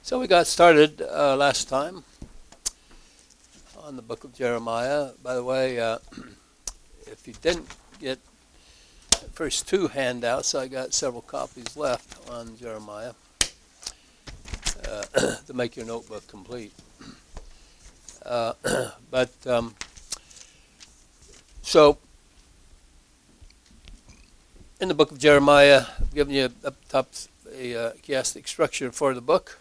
So we got started last time on the book of Jeremiah. By the way, if you didn't get the first two handouts, I got several copies left on Jeremiah to make your notebook complete. So in the book of Jeremiah, I've given you up top a chiastic structure for the book.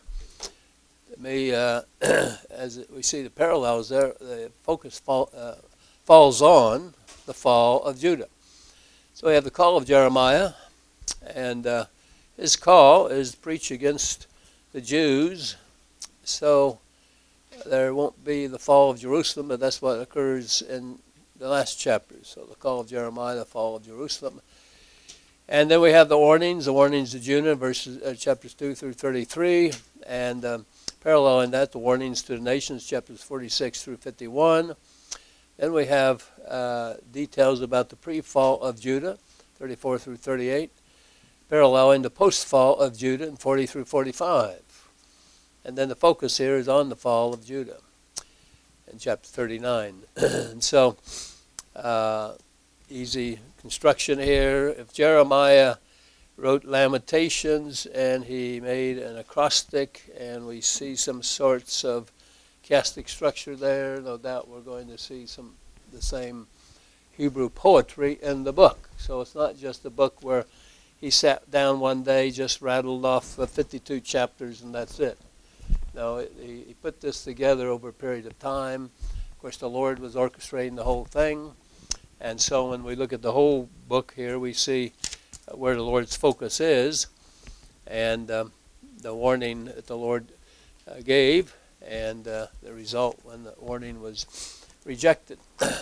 As we see the parallels there, the focus falls on the fall of Judah. So we have the call of Jeremiah, and his call is to preach against the Jews. So there won't be the fall of Jerusalem, but that's what occurs in the last chapter. So the call of Jeremiah, the fall of Jerusalem. And then we have the warnings to Judah, chapters 2 through 33, and paralleling that, the warnings to the nations, chapters 46 through 51. Then we have details about the pre-fall of Judah, 34 through 38, paralleling the post-fall of Judah in 40 through 45. And then the focus here is on the fall of Judah in chapter 39. And so, easy construction here. If Jeremiah wrote Lamentations and he made an acrostic, and we see some sorts of chiastic structure there, no doubt we're going to see the same Hebrew poetry in the book. So it's not just a book where he sat down one day, just rattled off 52 chapters, and that's it. No, he put this together over a period of time. Of course, the Lord was orchestrating the whole thing. And so when we look at the whole book here, we see where the Lord's focus is, and the warning that the Lord gave, and the result when the warning was rejected.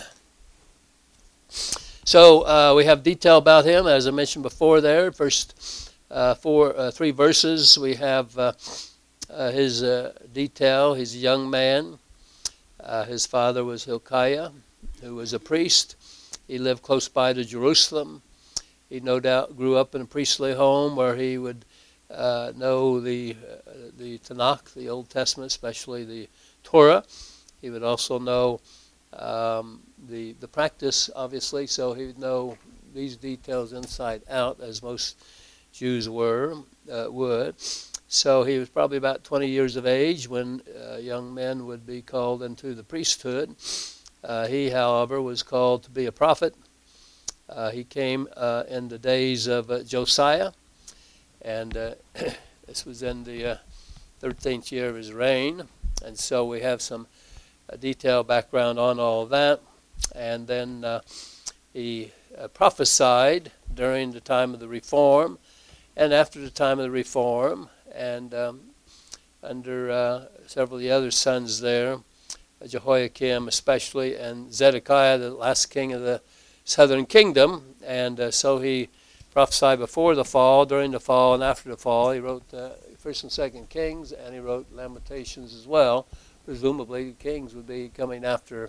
So we have detail about him, as I mentioned before there. First three verses, we have his detail. He's a young man. His father was Hilkiah, who was a priest. He lived close by to Jerusalem. He no doubt grew up in a priestly home where he would know the Tanakh, the Old Testament, especially the Torah. He would also know the practice, obviously, so he would know these details inside out, as most Jews would. So he was probably about 20 years of age when young men would be called into the priesthood. He, however, was called to be a prophet. He came in the days of Josiah, and this was in the 13th year of his reign. And so we have some detailed background on all of that. And then he prophesied during the time of the Reform and after the time of the Reform, and under several of the other sons there, Jehoiakim especially, and Zedekiah, the last king of the southern kingdom. And so he prophesied before the fall, during the fall, and after the fall. He wrote 1st and 2nd Kings, and he wrote Lamentations as well. Presumably, the Kings would be coming after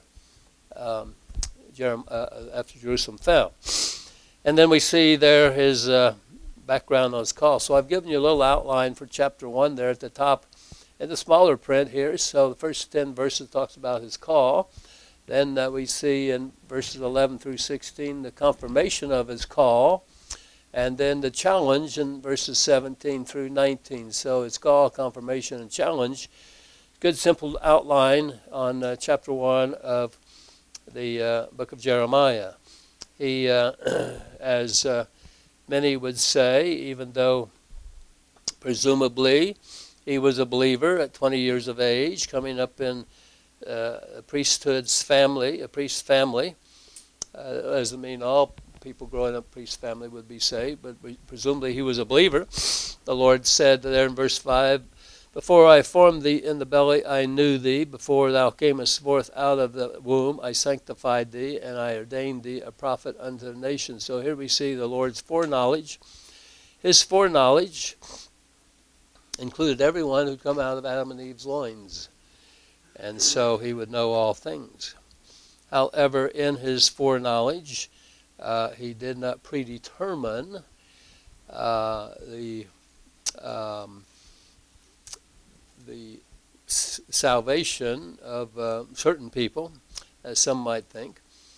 Jerusalem fell. And then we see there his background on his call. So I've given you a little outline for chapter 1 there at the top in the smaller print here. So the first 10 verses talks about his call. Then we see in verses 11 through 16 the confirmation of his call, and then the challenge in verses 17 through 19. So it's call, confirmation, and challenge. Good simple outline on chapter 1 of the book of Jeremiah. He, as many would say, even though presumably he was a believer at 20 years of age, coming up in a priesthood's family, a priest's family. Doesn't mean all people growing up priest family would be saved, but presumably he was a believer. The Lord said there in verse 5, "Before I formed thee in the belly, I knew thee. Before thou camest forth out of the womb, I sanctified thee, and I ordained thee a prophet unto the nations." So here we see the Lord's foreknowledge. His foreknowledge included everyone who'd come out of Adam and Eve's loins. And so he would know all things. However, in his foreknowledge, he did not predetermine the the salvation of certain people, as some might think.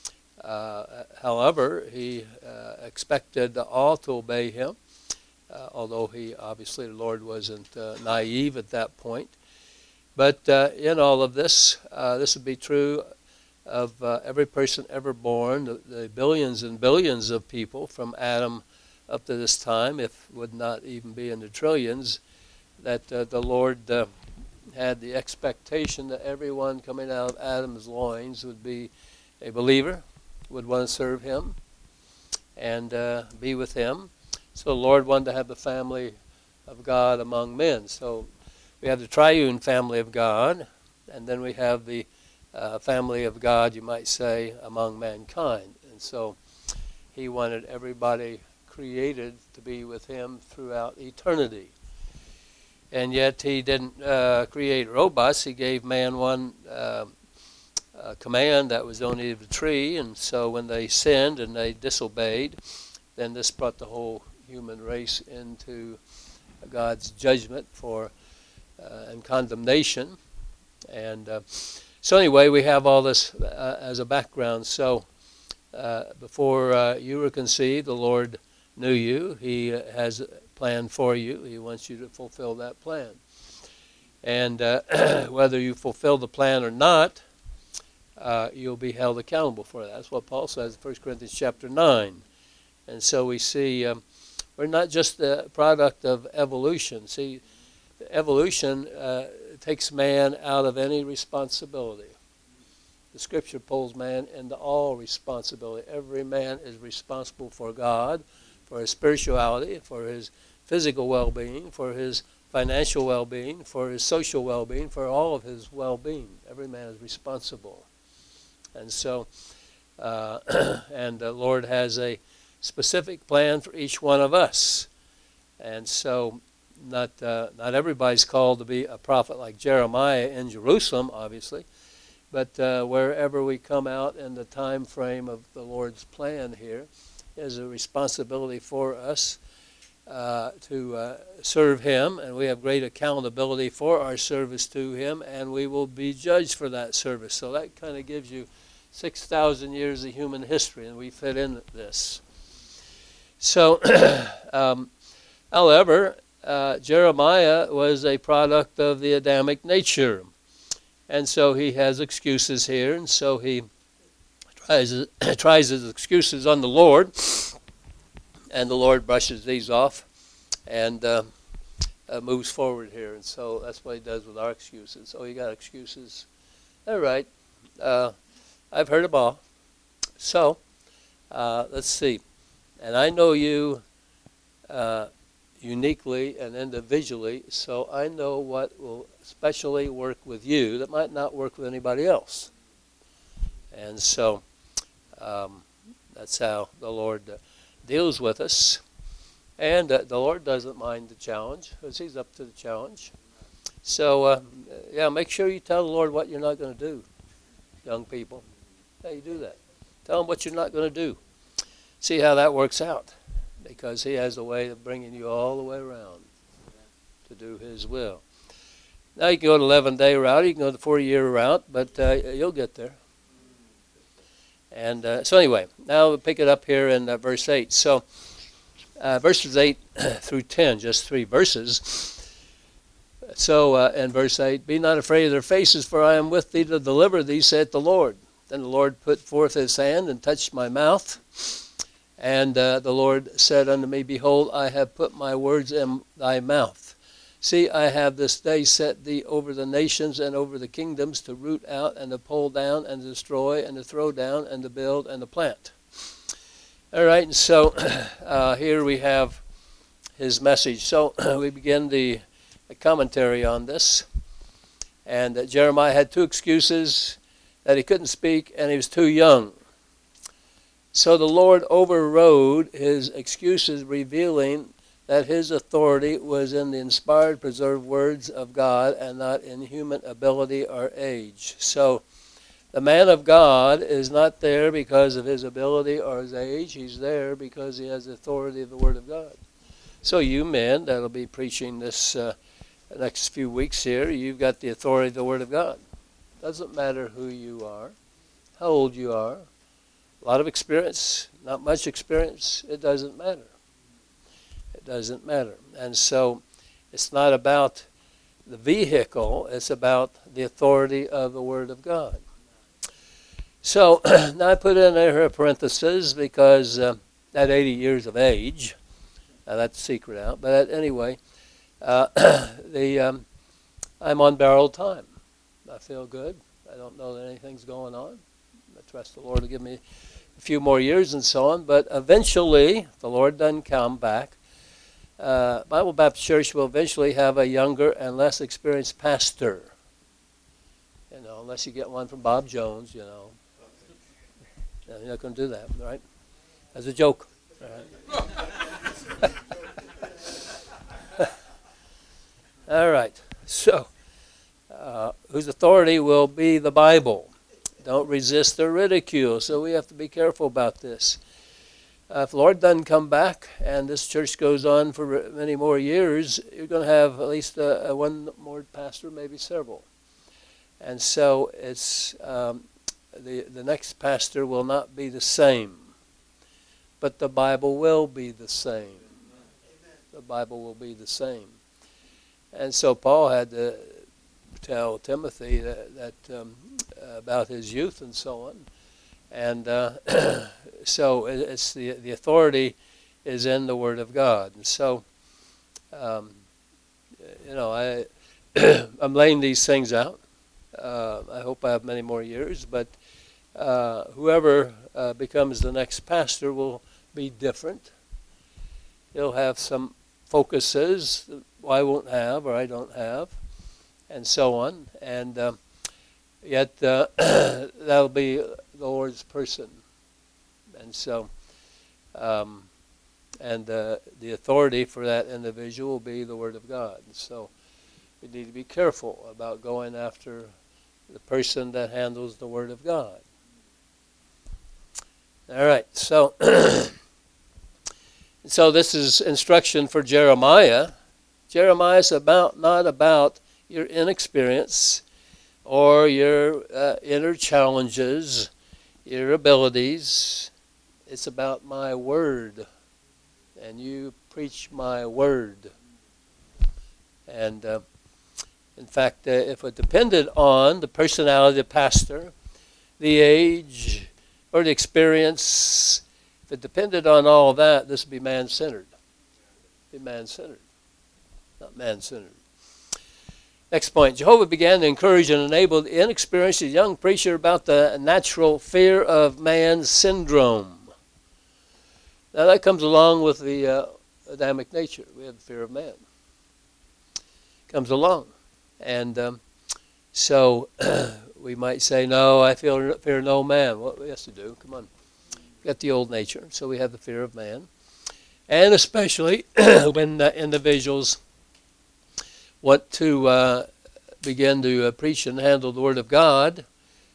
However, he expected all to obey him, although the Lord wasn't naive at that point. But in all of this, this would be true of every person ever born, the billions and billions of people from Adam up to this time, if would not even be in the trillions, that the Lord had the expectation that everyone coming out of Adam's loins would be a believer, would want to serve him and be with him. So the Lord wanted to have the family of God among men. So we have the triune family of God, and then we have the family of God, you might say, among mankind. And so he wanted everybody created to be with him throughout eternity. And yet he didn't create robots. He gave man one command that was don't eat of the tree. And so when they sinned and they disobeyed, then this brought the whole human race into God's judgment for and condemnation. And so anyway, we have all this as a background. So before you were conceived, the Lord knew you. He has a plan for you. He wants you to fulfill that plan. And whether you fulfill the plan or not, you'll be held accountable for that. That's what Paul says in 1 Corinthians chapter 9. And so we see we're not just the product of evolution. See, evolution takes man out of any responsibility. The Scripture pulls man into all responsibility. Every man is responsible for God, for his spirituality, for his physical well-being, for his financial well-being, for his social well-being, for all of his well-being. Every man is responsible. And so, and the Lord has a specific plan for each one of us. And so, not everybody's called to be a prophet like Jeremiah in Jerusalem, obviously, but wherever we come out in the time frame of the Lord's plan here, is a responsibility for us to serve him, and we have great accountability for our service to him, and we will be judged for that service. So that kind of gives you 6,000 years of human history, and we fit in this. So, however, Jeremiah was a product of the Adamic nature, and so he has excuses here, and so he tries his excuses on the Lord, and the Lord brushes these off and moves forward here. And so that's what he does with our excuses. Oh, you got excuses? All right. I've heard them all. So let's see. And I know you uniquely and individually, so I know what will especially work with you that might not work with anybody else. And so that's how the Lord deals with us. And the Lord doesn't mind the challenge, because he's up to the challenge. So, make sure you tell the Lord what you're not going to do, young people. How you do that? Tell him what you're not going to do. See how that works out, because he has a way of bringing you all the way around to do his will. Now you can go the 11-day route, you can go the 40-year route, but you'll get there. And so anyway, now we'll pick it up here in verse 8. So verses 8 through 10, just 3 verses. So in verse 8, be not afraid of their faces, for I am with thee to deliver thee, saith the Lord. Then the Lord put forth his hand and touched my mouth. And the Lord said unto me, behold, I have put my words in thy mouth. See, I have this day set thee over the nations and over the kingdoms, to root out and to pull down and to destroy and to throw down and to build and to plant. All right, and so here we have his message. So we begin the commentary on this. And Jeremiah had 2 excuses: that he couldn't speak and he was too young. So the Lord overrode his excuses, revealing that his authority was in the inspired, preserved words of God and not in human ability or age. So the man of God is not there because of his ability or his age. He's there because he has the authority of the Word of God. So you men that'll be preaching this the next few weeks here, you've got the authority of the Word of God. Doesn't matter who you are, how old you are, a lot of experience, not much experience, it doesn't matter. It doesn't matter. And so it's not about the vehicle, it's about the authority of the Word of God. So now I put in there a parenthesis because at 80 years of age, that's the secret out, but anyway, I'm on borrowed time. I feel good. I don't know that anything's going on. I trust the Lord to give me a few more years and so on, but eventually, if the Lord doesn't come back, Bible Baptist Church will eventually have a younger and less experienced pastor. You know, unless you get one from Bob Jones, you know. No, you're not going to do that, right? As a joke. Right. All right. So, whose authority will be the Bible. Don't resist the ridicule. So we have to be careful about this. If the Lord doesn't come back and this church goes on for many more years, you're going to have at least one more pastor, maybe several. And so it's the next pastor will not be the same, but the Bible will be the same. The Bible will be the same. And so Paul had to tell Timothy that about his youth and so on. And so it's the authority is in the Word of God. And so, I'm laying these things out. I hope I have many more years, but whoever becomes the next pastor will be different. He'll have some focuses that I won't have or I don't have, and so on. And yet that'll be the Lord's person. And so, the authority for that individual will be the Word of God. And so we need to be careful about going after the person that handles the Word of God. All right, so so this is instruction for Jeremiah. Jeremiah is not about your inexperience or your inner challenges, your abilities. It's about my word, and you preach my word. And in fact, if it depended on the personality of the pastor, the age, or the experience, if it depended on all of that, this would be man-centered. Be man-centered, not man-centered. Next point, Jehovah began to encourage and enable the inexperienced young preacher about the natural fear of man syndrome. Now that comes along with the Adamic nature. We have the fear of man. Comes along. And so we might say, no, I fear no man. What we have to do, come on. We've got the old nature, so we have the fear of man. And especially when individuals want to begin to preach and handle the Word of God,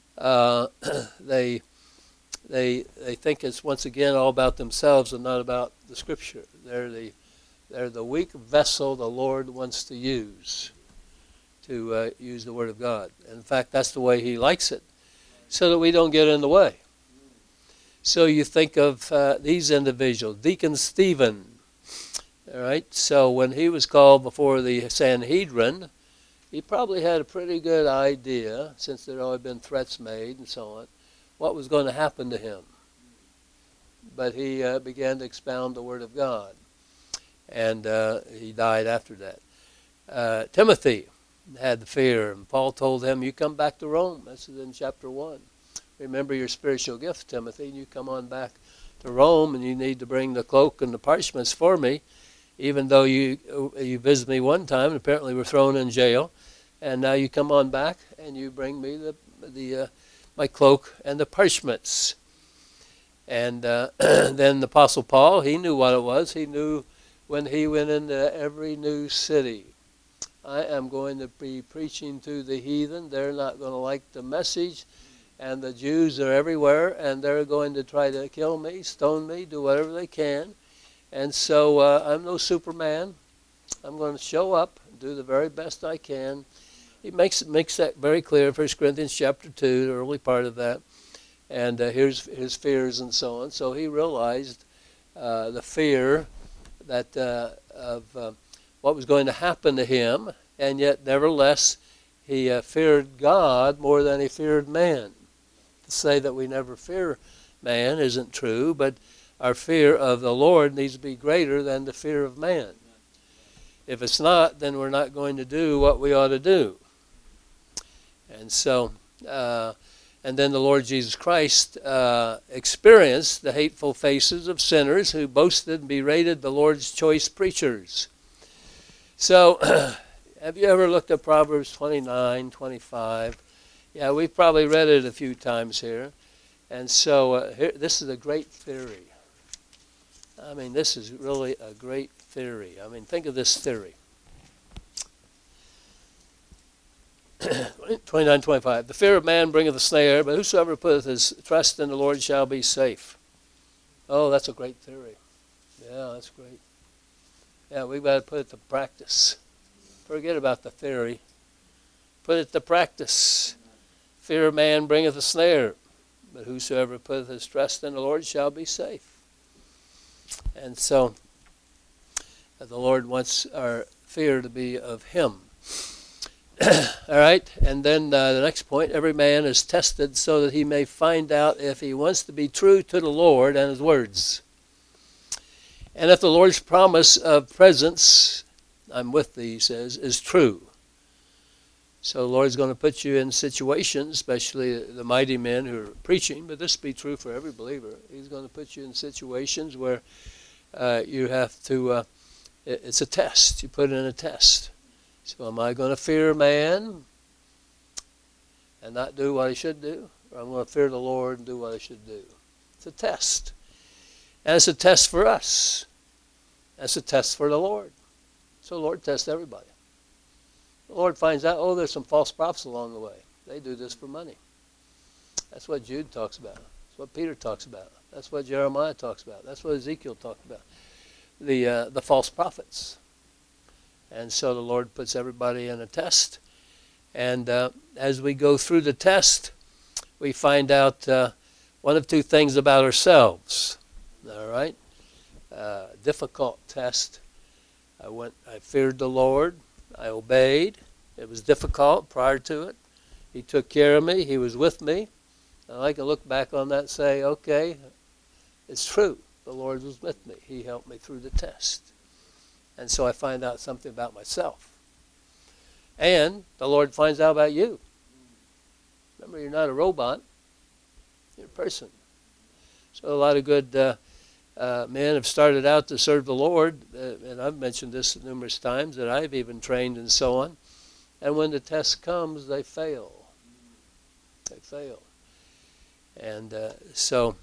they think it's once again all about themselves and not about the Scripture. They're the weak vessel the Lord wants to use the Word of God. And in fact, that's the way He likes it, so that we don't get in the way. So you think of these individuals, Deacon Stephen. All right. So when he was called before the Sanhedrin, he probably had a pretty good idea, since there had already been threats made and so on, what was going to happen to him. But he began to expound the Word of God, and he died after that. Timothy had the fear, and Paul told him, you come back to Rome. This is in chapter 1. Remember your spiritual gift, Timothy, and you come on back to Rome, and you need to bring the cloak and the parchments for me, even though you visited me one time and apparently were thrown in jail, and now you come on back and you bring me my cloak and the parchments. And then the Apostle Paul, he knew what it was. He knew when he went into every new city, I am going to be preaching to the heathen. They're not going to like the message. And the Jews are everywhere, and they're going to try to kill me, stone me, do whatever they can. And so I'm no Superman. I'm going to show up, do the very best I can. He makes that very clear in 1 Corinthians chapter 2, the early part of that. And here's his fears and so on. So he realized the fear that of what was going to happen to him, and yet nevertheless he feared God more than he feared man. To say that we never fear man isn't true, but our fear of the Lord needs to be greater than the fear of man. If it's not, then we're not going to do what we ought to do. And so, and then the Lord Jesus Christ experienced the hateful faces of sinners who boasted and berated the Lord's choice preachers. So, have you ever looked at Proverbs 29, 25? Yeah, we've probably read it a few times here. And so, this is a great theory. I mean, this is really a great theory. I mean, think of this theory. 29:25. The fear of man bringeth a snare, but whosoever putteth his trust in the Lord shall be safe. Oh, that's a great theory. Yeah, that's great. Yeah, we've got to put it to practice. Forget about the theory. Put it to practice. Fear of man bringeth a snare, but whosoever putteth his trust in the Lord shall be safe. And so, the Lord wants our fear to be of him. All right, and then the next point, every man is tested so that he may find out if he wants to be true to the Lord and his words. And if the Lord's promise of presence, I'm with thee, he says, is true. So the Lord's going to put you in situations, especially the mighty men who are preaching, but this be true for every believer. He's going to put you in situations where you have to, it's a test. You put in a test. So am I going to fear man and not do what I should do? Or I'm going to fear the Lord and do what I should do? It's a test. And it's a test for us. It's a test for the Lord. So the Lord tests everybody. The Lord finds out, oh, there's some false prophets along the way. They do this for money. That's what Jude talks about. That's what Peter talks about. That's what Jeremiah talks about. That's what Ezekiel talked about. The false prophets. And so the Lord puts everybody in a test. And as we go through the test, we find out one of two things about ourselves. All right? Difficult test. I feared the Lord. I obeyed. It was difficult prior to it. He took care of me. He was with me. And I can look back on that and say, okay, it's true. The Lord was with me. He helped me through the test. And so I find out something about myself. And the Lord finds out about you. Remember, you're not a robot. You're a person. So a lot of good men have started out to serve the Lord. And I've mentioned this numerous times, that I've even trained and so on. And when the test comes, they fail. They fail. And so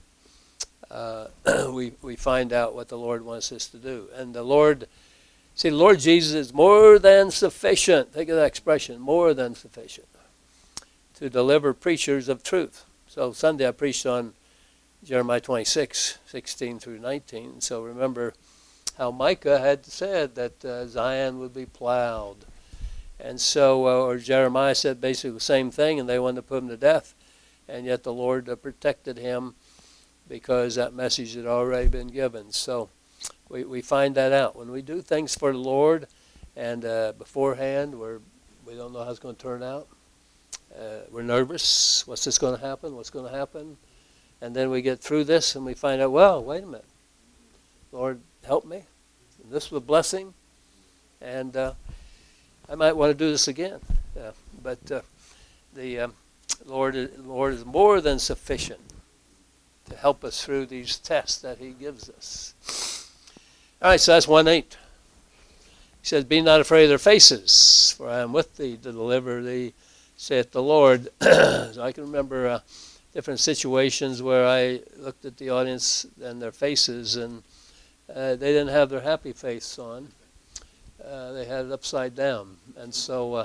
we find out what the Lord wants us to do. And the Lord... See, the Lord Jesus is more than sufficient. Think of that expression, more than sufficient, to deliver preachers of truth. So Sunday I preached on Jeremiah 26, 16 through 19. So remember how Micah had said that Zion would be plowed. And so, or Jeremiah said basically the same thing, and they wanted to put him to death. And yet the Lord protected him because that message had already been given. So we find that out. When we do things for the Lord and beforehand we don't know how it's going to turn out, we're nervous. What's this going to happen? What's going to happen? And then we get through this and we find out, well, wait a minute. Lord, help me. And this was a blessing. And I might want to do this again. But the Lord is more than sufficient to help us through these tests that he gives us. All right, so that's 1:8. He says, be not afraid of their faces, for I am with thee to deliver thee, saith the Lord. So I can remember different situations where I looked at the audience and their faces, and they didn't have their happy face on. They had it upside down. And so,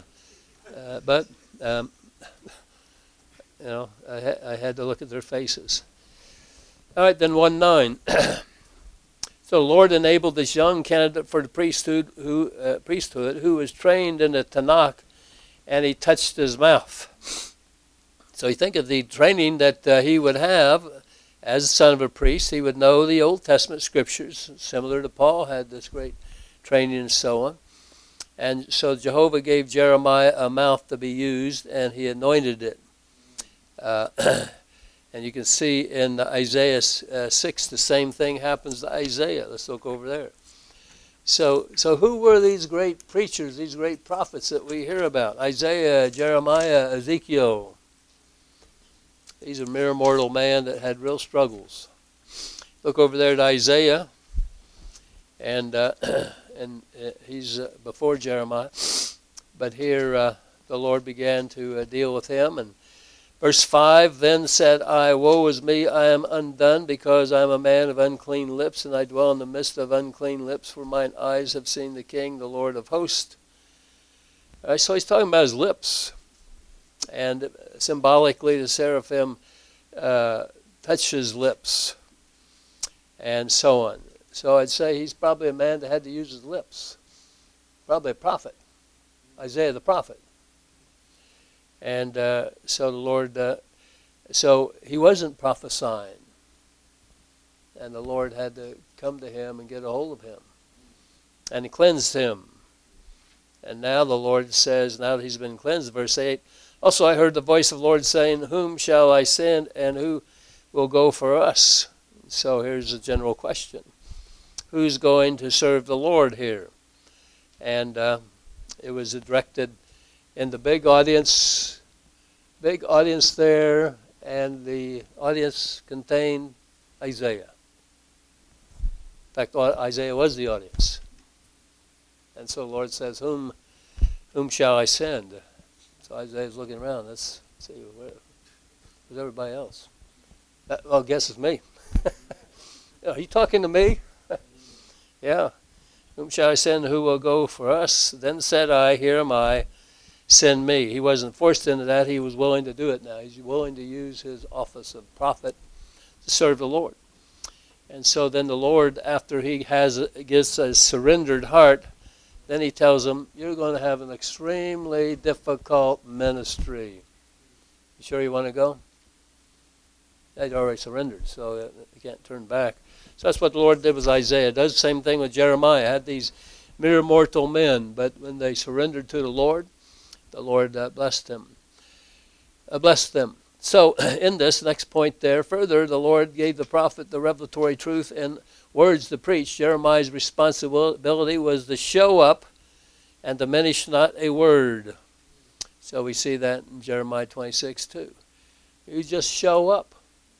I had to look at their faces. All right, then 1:9. So the Lord enabled this young candidate for the priesthood who was trained in the Tanakh, and he touched his mouth. So you think of the training that he would have as the son of a priest. He would know the Old Testament scriptures, similar to Paul had this great training and so on. And so Jehovah gave Jeremiah a mouth to be used, and he anointed it. And you can see in Isaiah 6, the same thing happens to Isaiah. Let's look over there. So who were these great preachers, these great prophets that we hear about? Isaiah, Jeremiah, Ezekiel. He's a mere mortal man that had real struggles. Look over there at Isaiah, and he's before Jeremiah. But here the Lord began to deal with him. And verse 5, then said I, woe is me, I am undone, because I am a man of unclean lips, and I dwell in the midst of unclean lips, for mine eyes have seen the King, the Lord of hosts. So he's talking about his lips. And symbolically, the seraphim touched his lips, and so on. So I'd say he's probably a man that had to use his lips. Probably a prophet. Isaiah the prophet. And so the Lord, so he wasn't prophesying. And the Lord had to come to him and get a hold of him. And he cleansed him. And now the Lord says, now that he's been cleansed, verse 8, also I heard the voice of the Lord saying, whom shall I send, and who will go for us? So here's a general question. Who's going to serve the Lord here? And it was directed in the big audience there, and the audience contained Isaiah. In fact, Isaiah was the audience. And so the Lord says, whom shall I send? So Isaiah's looking around. Let's see, where's everybody else? Well, I guess it's me. Are you talking to me? Yeah. Whom shall I send? Who will go for us? Then said I, here am I, send me. He wasn't forced into that. He was willing to do it now. He's willing to use his office of prophet to serve the Lord. And so then the Lord, after he gets a surrendered heart, then he tells him, you're going to have an extremely difficult ministry. You sure you want to go? They'd already surrendered, so you can't turn back. So that's what the Lord did with Isaiah. Does the same thing with Jeremiah. Had these mere mortal men, but when they surrendered to the Lord blessed them. So in this next point there, further, the Lord gave the prophet the revelatory truth and words to preach. Jeremiah's responsibility was to show up and diminish not a word. So we see that in Jeremiah 26 too. You just show up.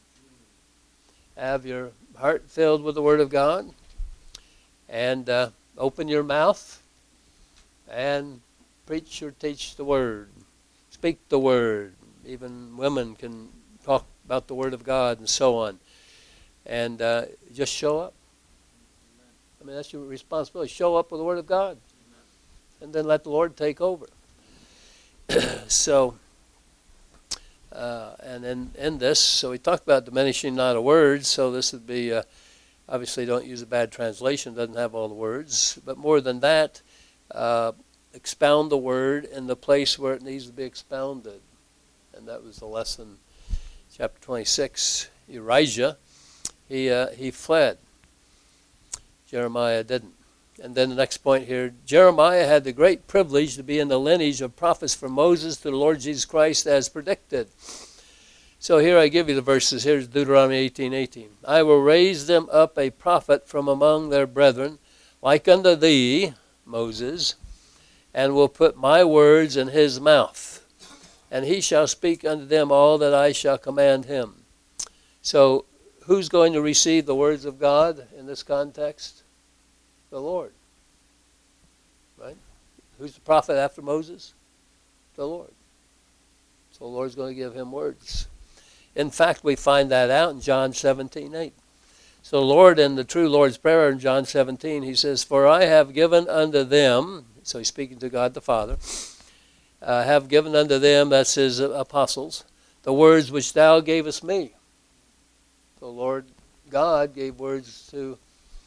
Have your heart filled with the Word of God, and open your mouth and preach or teach the Word. Speak the Word. Even women can talk about the Word of God and so on. And just show up. I mean, that's your responsibility. Show up with the Word of God. And then let the Lord take over. So, and in this, so we talked about diminishing not a word, so this would be, obviously don't use a bad translation, doesn't have all the words, but more than that, expound the word in the place where it needs to be expounded. And that was the lesson, chapter 26. Urijah, he fled. Jeremiah didn't. And then the next point here, Jeremiah had the great privilege to be in the lineage of prophets from Moses to the Lord Jesus Christ as predicted. So here I give you the verses. Here's Deuteronomy 18:18. I will raise them up a prophet from among their brethren, like unto thee, Moses, and will put my words in his mouth, and he shall speak unto them all that I shall command him. So who's going to receive the words of God in this context? The Lord. Right? Who's the prophet after Moses? The Lord. So the Lord's going to give him words. In fact, we find that out in John 17:8. So the Lord, in the true Lord's Prayer in John 17, he says, for I have given unto them, so he's speaking to God the Father, have given unto them, that's his apostles, the words which thou gavest me. So Lord God gave words to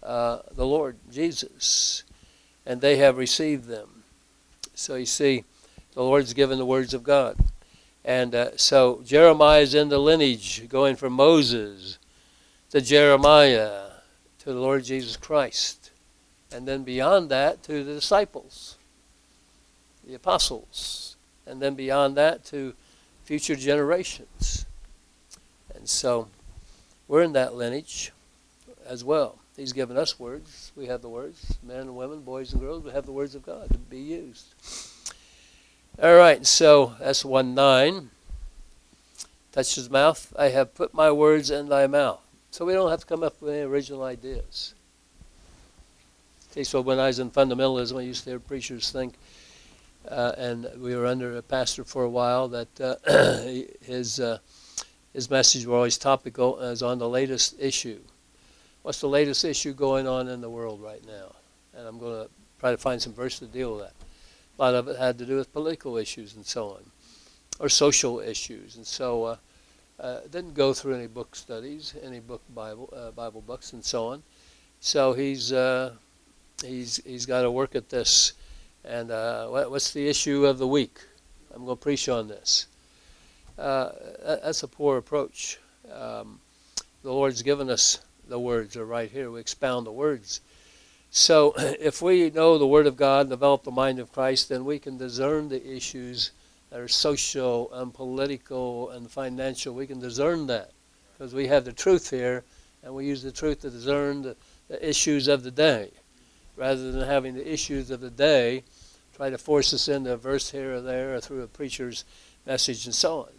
the Lord Jesus, and they have received them. So you see, the Lord's given the words of God. And so Jeremiah is in the lineage going from Moses to Jeremiah to the Lord Jesus Christ. And then beyond that to the disciples, the apostles. And then beyond that to future generations. And so we're in that lineage as well. He's given us words. We have the words. Men and women, boys and girls, we have the words of God to be used. All right, so that's 1:9. Touch his mouth. I have put my words in thy mouth. So we don't have to come up with any original ideas. Okay, so when I was in fundamentalism, I used to hear preachers think, and we were under a pastor for a while, that his message were always topical as on the latest issue. What's the latest issue going on in the world right now? And I'm going to try to find some verse to deal with that. A lot of it had to do with political issues and so on, or social issues. And so didn't go through any book studies, any Bible books and so on. So he's got to work at this. And what's the issue of the week? I'm going to preach on this. That's a poor approach. The Lord's given us the words are right here. We expound the words. So if we know the Word of God and develop the mind of Christ, then we can discern the issues that are social and political and financial. We can discern that because we have the truth here, and we use the truth to discern the issues of the day, rather than having the issues of the day try to force us into a verse here or there or through a preacher's message and so on.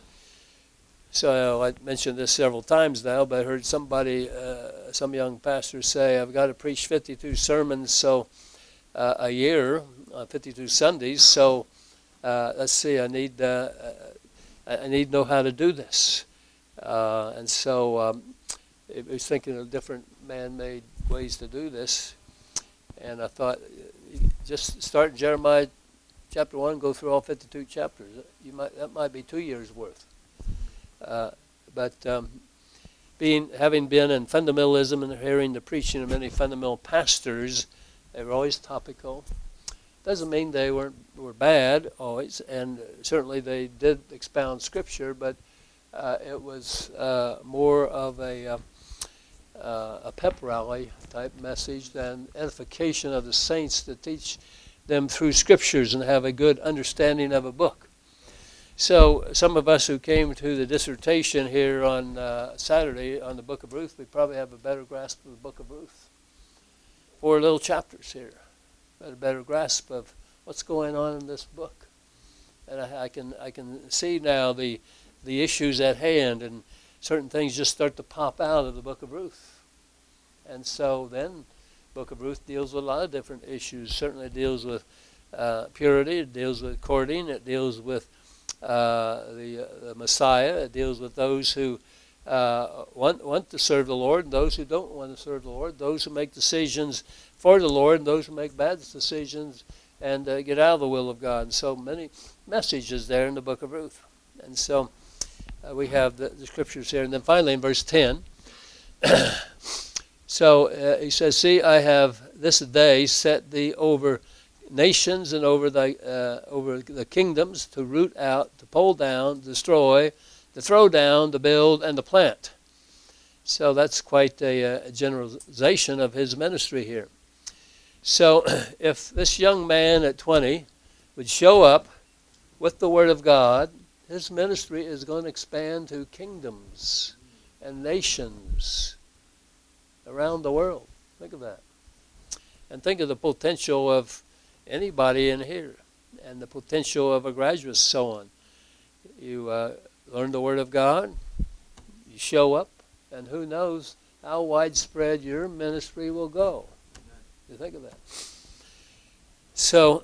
So I mentioned this several times now, but I heard somebody, some young pastor say, I've got to preach 52 sermons a year, 52 Sundays, so let's see, I need to know how to do this. And so I was thinking of different man-made ways to do this, and I thought, just start in Jeremiah chapter 1, go through all 52 chapters. That might be 2 years' worth. But having been in fundamentalism and hearing the preaching of many fundamental pastors, they were always topical. Doesn't mean they were bad always, and certainly they did expound Scripture, but it was more of a pep rally type message than edification of the saints to teach them through Scriptures and have a good understanding of a book. So some of us who came to the dissertation here on Saturday on the Book of Ruth, we probably have a better grasp of the Book of Ruth. 4 little chapters here. Got a better grasp of what's going on in this book. And I can see now the issues at hand, and certain things just start to pop out of the Book of Ruth. And so then the Book of Ruth deals with a lot of different issues. Certainly it deals with purity, it deals with courting, it deals with the Messiah. It deals with those who want to serve the Lord and those who don't want to serve the Lord, those who make decisions for the Lord and those who make bad decisions and get out of the will of God. And so many messages there in the book of Ruth. And so we have the scriptures here. And then finally in verse 10, so he says, see, I have this day set thee over nations and over the kingdoms to root out, to pull down, destroy, to throw down, to build, and to plant. So that's quite a generalization of his ministry here. So if this young man at 20 would show up with the Word of God, his ministry is going to expand to kingdoms and nations around the world. Think of that. And think of the potential of anybody in here and the potential of a graduate, so on. You learn the Word of God, you show up, and who knows how widespread your ministry will go. You think of that. So,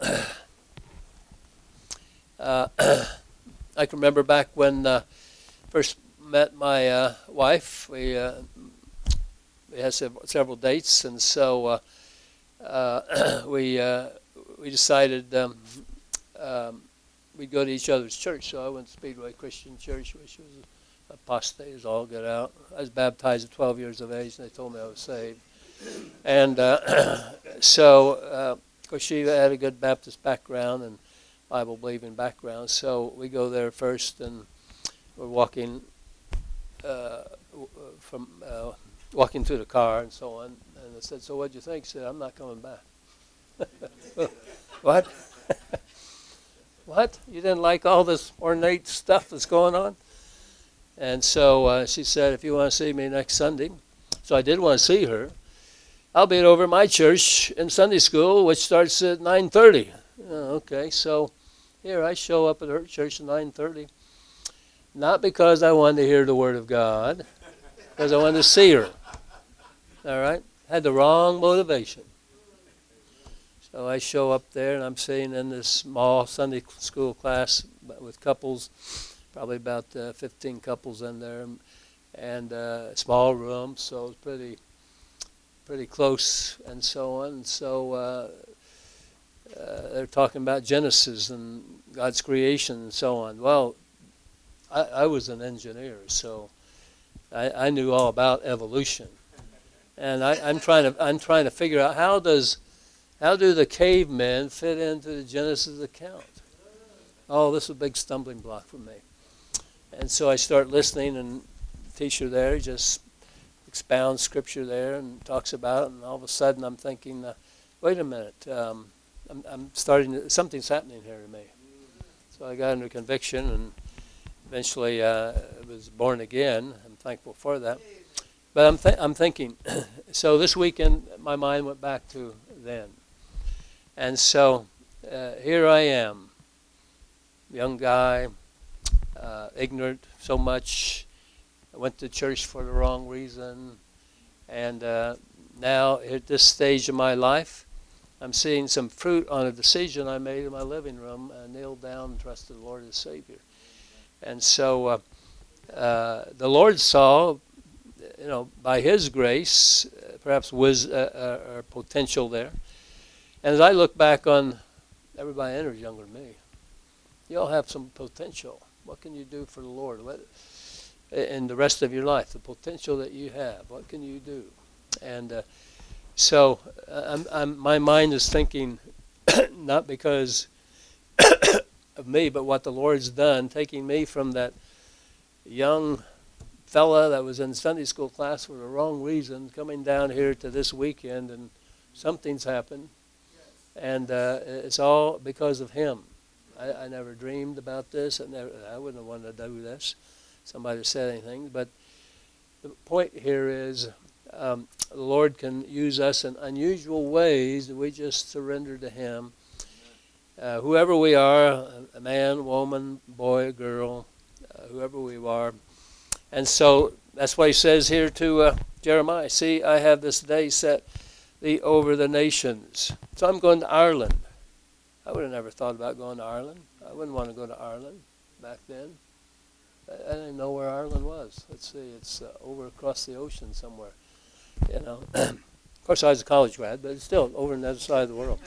I can remember back when first met my wife. We had several dates, and so we decided we'd go to each other's church. So I went to Speedway Christian Church, which was apostate as all get out. I was baptized at 12 years of age, and they told me I was saved. And of course, she had a good Baptist background and Bible-believing background. So we go there first, and we're walking walking to the car and so on. And I said, "So what'd you think?" She said, "I'm not coming back." What? What? You didn't like all this ornate stuff that's going on? And so she said, "If you want to see me next Sunday." So I did want to see her. "I'll be over at my church in Sunday school, which starts at 9:30. Okay, so here I show up at her church at 9:30. Not because I wanted to hear the Word of God, because I wanted to see her. All right? Had the wrong motivation. So I show up there, and I'm sitting in this small Sunday school class with couples, probably about 15 couples in there, and a small room, so it's pretty close and so on. And so they're talking about Genesis and God's creation and so on. Well, I was an engineer, so I knew all about evolution, and I'm trying to figure out how do the cavemen fit into the Genesis account. Oh, this was a big stumbling block for me. And so I start listening, and the teacher there just expounds scripture there and talks about it, and all of a sudden I'm thinking, wait a minute, I'm starting, something's happening here to me. So I got under conviction, and eventually was born again. I'm thankful for that. But I'm thinking, so this weekend my mind went back to then. And so here I am, young guy, ignorant so much. I went to church for the wrong reason. And now at this stage of my life, I'm seeing some fruit on a decision I made in my living room. I kneeled down and trusted the Lord as Savior. And so the Lord saw, by His grace, perhaps or potential there. And as I look back on, everybody enters younger than me. You all have some potential. What can you do for the Lord? In the rest of your life, the potential that you have, what can you do? And so my mind is thinking, not because of me, but what the Lord's done, taking me from that young fella that was in Sunday school class for the wrong reason, coming down here to this weekend, and something's happened. And it's all because of Him. I never dreamed about this. I wouldn't have wanted to do this. Somebody said anything. But the point here is the Lord can use us in unusual ways. We just surrender to Him. Whoever we are, a man, woman, boy, girl, whoever we are. And so that's why He says here to Jeremiah, "See, I have this day set thee over the nations." So I'm going to Ireland. I would have never thought about going to Ireland. I wouldn't want to go to Ireland back then. I didn't know where Ireland was. Let's see, it's over across the ocean somewhere. Of course, I was a college grad, but it's still over on the other side of the world.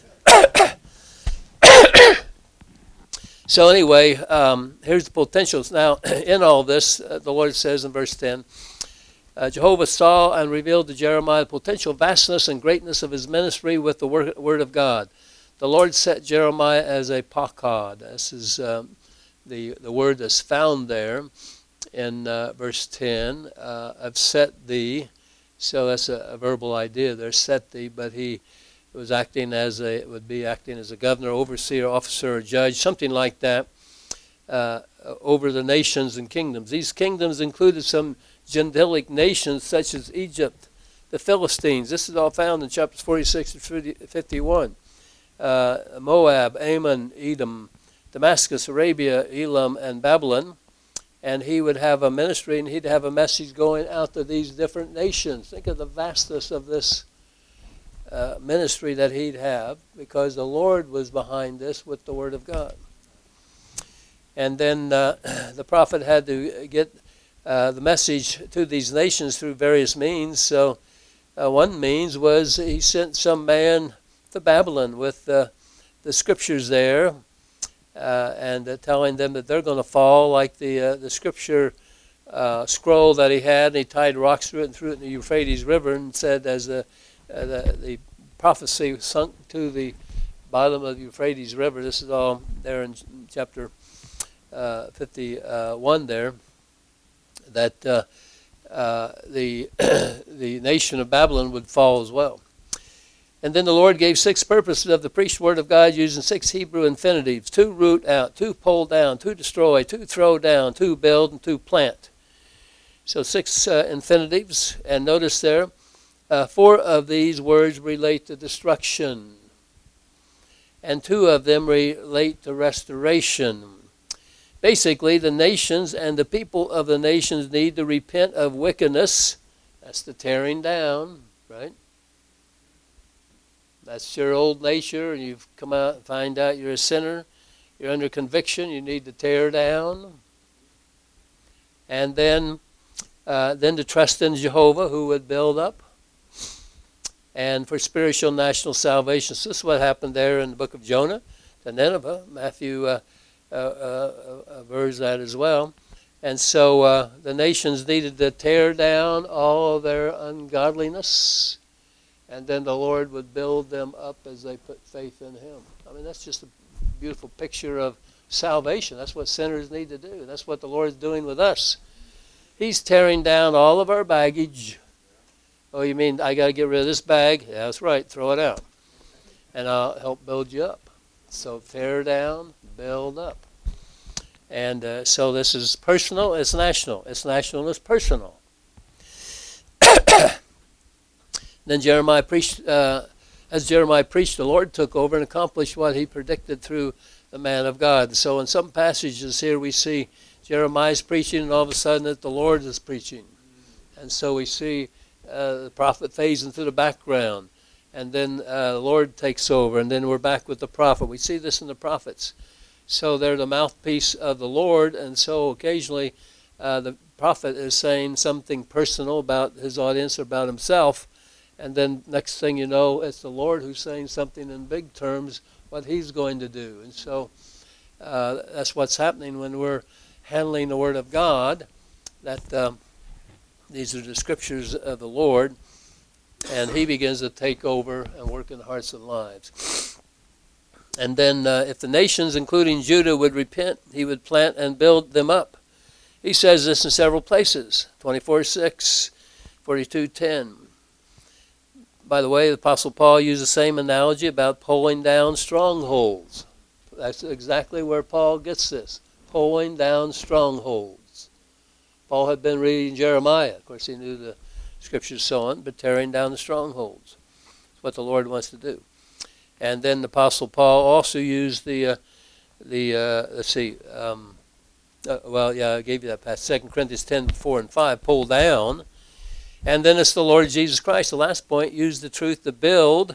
So anyway, here's the potentials. Now, in all this, the Lord says in verse 10, Jehovah saw and revealed to Jeremiah the potential vastness and greatness of his ministry with the word of God. The Lord set Jeremiah as a pakad. This is the word that's found there in verse 10. I've set thee. So that's a verbal idea there, set thee, but he was acting as a governor, overseer, officer, or judge, something like that, over the nations and kingdoms. These kingdoms included some Gentilic nations such as Egypt, the Philistines. This is all found in chapters 46 to 51. Moab, Ammon, Edom, Damascus, Arabia, Elam, and Babylon. And he would have a ministry, and he'd have a message going out to these different nations. Think of the vastness of this ministry that he'd have, because the Lord was behind this with the Word of God. And then the prophet had to get the message to these nations through various means. So one means was he sent some man to Babylon with the scriptures there, and telling them that they're going to fall like the scripture scroll that he had, and he tied rocks through it and threw it in the Euphrates River, and said as the prophecy sunk to the bottom of the Euphrates River, this is all there in chapter 51 there, that the nation of Babylon would fall as well. And then the Lord gave 6 purposes of the preached word of God using 6 Hebrew infinitives: 2 root out, 2 pull down, 2 destroy, 2 throw down, 2 build, and 2 plant. So 6 infinitives. And notice there, 4 of these words relate to destruction, and 2 of them relate to restoration. Basically, the nations and the people of the nations need to repent of wickedness. That's the tearing down, right? That's your old nature, and you've come out and find out you're a sinner. You're under conviction. You need to tear down. And then to trust in Jehovah, who would build up. And for spiritual national salvation. So this is what happened there in the book of Jonah to Nineveh. Matthew verse that as well. And so the nations needed to tear down all of their ungodliness, and then the Lord would build them up as they put faith in him. I mean, that's just a beautiful picture of salvation. That's what sinners need to do. That's what the Lord's doing with us. He's tearing down all of our baggage. Oh, you mean I got to get rid of this bag? Yeah, that's right. Throw it out. And I'll help build you up. So tear down, build up. And so this is personal, it's national. It's national and it's personal. Then Jeremiah preached, as Jeremiah preached, the Lord took over and accomplished what he predicted through the man of God. So in some passages here we see Jeremiah's preaching, and all of a sudden that the Lord is preaching. And so we see the prophet fades into the background, and then the Lord takes over, and then we're back with the prophet. We see this in the prophets. So they're the mouthpiece of the Lord, and so occasionally the prophet is saying something personal about his audience or about himself, and then next thing you know, it's the Lord who's saying something in big terms, what he's going to do. And so that's what's happening when we're handling the Word of God, that these are the scriptures of the Lord, and he begins to take over and work in the hearts and lives. And then if the nations, including Judah, would repent, he would plant and build them up. He says this in several places, 24:6, 42:10. By the way, the Apostle Paul used the same analogy about pulling down strongholds. That's exactly where Paul gets this, pulling down strongholds. Paul had been reading Jeremiah. Of course, he knew the scriptures so on, but tearing down the strongholds. That's what the Lord wants to do. And then the Apostle Paul also used I gave you that past 2 Corinthians 10:4 and 5, pull down. And then it's the Lord Jesus Christ, the last point, used the truth to build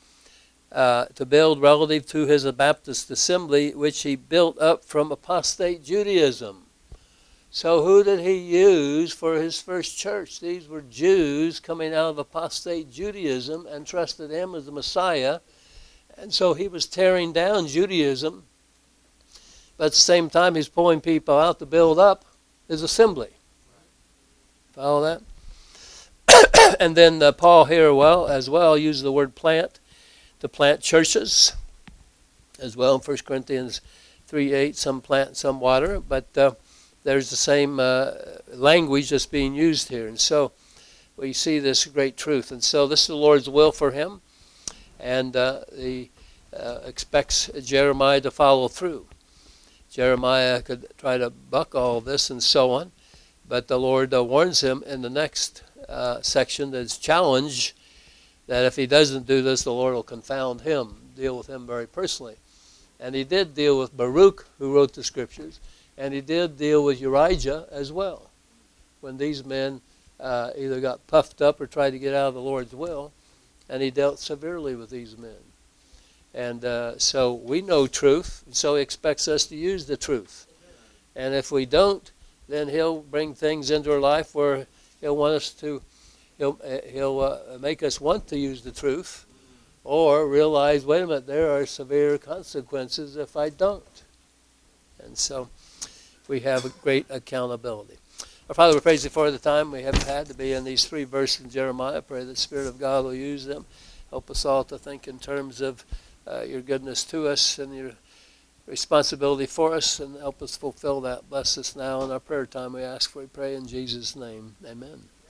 relative to his Baptist assembly, which he built up from apostate Judaism. So who did he use for his first church? These were Jews coming out of apostate Judaism and trusted him as the Messiah. And so he was tearing down Judaism, but at the same time he's pulling people out to build up his assembly. Follow that? And then Paul here as well used the word plant to plant churches as well in 1 Corinthians 3:8, some plant, some water, but there's the same language that's being used here. And so we see this great truth. And so this is the Lord's will for him, and he expects Jeremiah to follow through. Jeremiah could try to buck all this and so on, but the Lord warns him in the next section, that's challenge, that if he doesn't do this, the Lord will confound him, deal with him very personally. And he did deal with Baruch, who wrote the scriptures, and he did deal with Urijah as well, when these men either got puffed up or tried to get out of the Lord's will, and he dealt severely with these men. And so we know truth, and so he expects us to use the truth. And if we don't, then he'll bring things into our life where he'll want us to, he'll make us want to use the truth, or realize, wait a minute, there are severe consequences if I don't. And so we have a great accountability. Our Father, we praise you for the time we have had to be in these 3 verses in Jeremiah. I pray that the Spirit of God will use them. Help us all to think in terms of your goodness to us and your responsibility for us, and help us fulfill that. Bless us now in our prayer time. We ask for, we pray in Jesus' name. Amen.